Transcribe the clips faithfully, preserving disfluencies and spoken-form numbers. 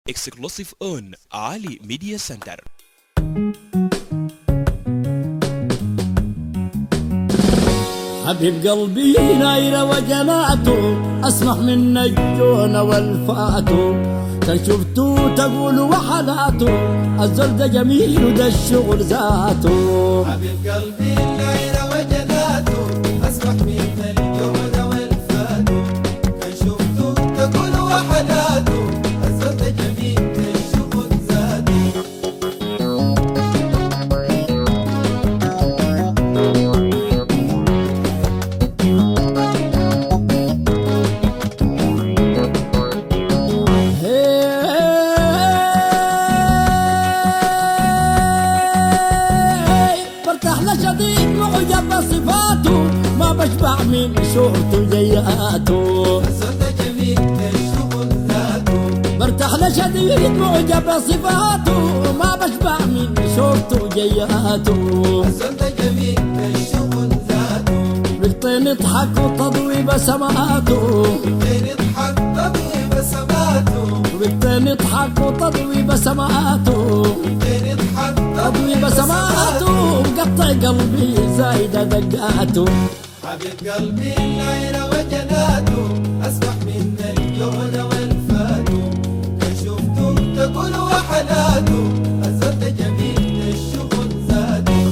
exclusive on Ali Media Center. حبيب قلبي نايرة وجناته أسمح من الجون والفاتو كان شفتو تقول وحلاته الزول ده جميل وده الشغل ذاته. حبيب قلبي نايرة وجناته أسمح من الجون والفاتو كان شفتو تقول وحلاته الزول ده جميل وده الشغل ذاته. شديد معجب بصفاته ما بشبع من شورته جياته. الزول ده جميل الشغل ذاته. برتاح لشديد معجب بصفاته ما بشبع من شورته جياته. الزول ده جميل الشغل ذاته. بالطين اضحك وتضوي بسماته. بالطين اضحك تضوي بسماته. بالطين اضحك وتضوي بسماته. بالطين اضحك تضوي بسماته وقطع قلبي زايدة دقاته. حبيب قلبي نايرة وجناته أسمح من الجون والفاتو كان شفته تقول وحلاته الزول ده جميل الشغل ذاته.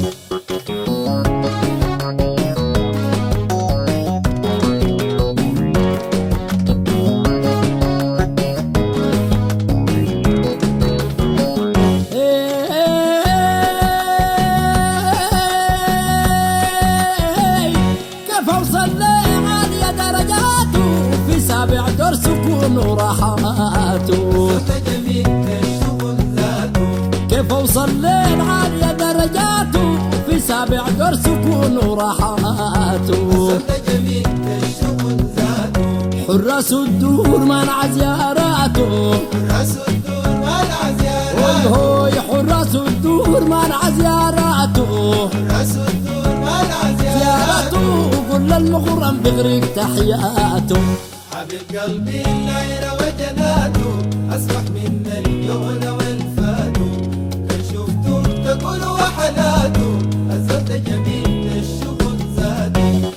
سابع دور سكون وراحاته. جميل الشغل ذاته. كيف اوصل لين عالية درجاته في سابع دور سكون وراحاته. جميل الشغل ذاته. حراس الدور منع زياراته. حراس الدور منع زياراته. هوي حراس الدور منع زياراته. حراس الدور منع زياراته وكل المغرم بغرق تحياته. حبيب قلبي نايرة وجناته أسمح من الجون والفاتو كان شفته تقول وحلاته الزول ده جميل الشغل ذاته.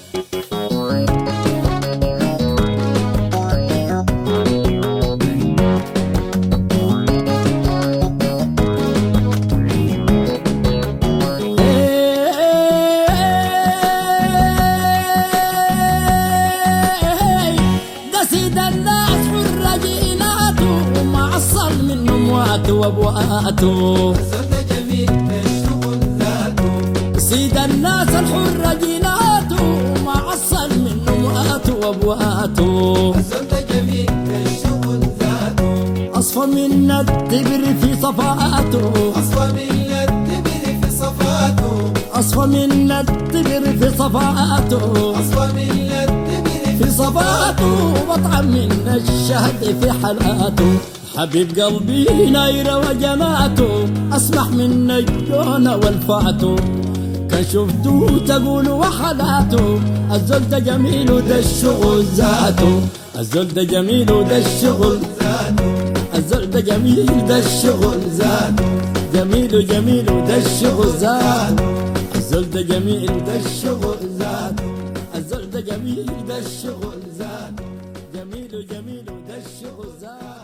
وابواته. الزول ده جميل الشغل ذاته. سيد الناس الحرة جيناته ما عصل من امواته وابواته. الزول ده جميل الشغل ذاته. اصفى من الدبر في صفاته. اصفى من الدبر في صفاته. اصفى من الدبر في صفاته. اصفى من الدبر في صفاته وبطعم من الشهد في حلاته. حبيب قلبي نايرة وجناته أسمح من الجون والفاتو كان شفتو تقول وحلاته الزول ده جميل وده الشغل ذاته. الزول ده جميل وده الشغل ذاته. الزول ده جميل ده الشغل ذاته. جميل جميل وده الشغل ذاته. الزول ده جميل ده الشغل ذاته. الزول ده جميل ده الشغل ذاته. جميل جميل وده الشغل ذاته.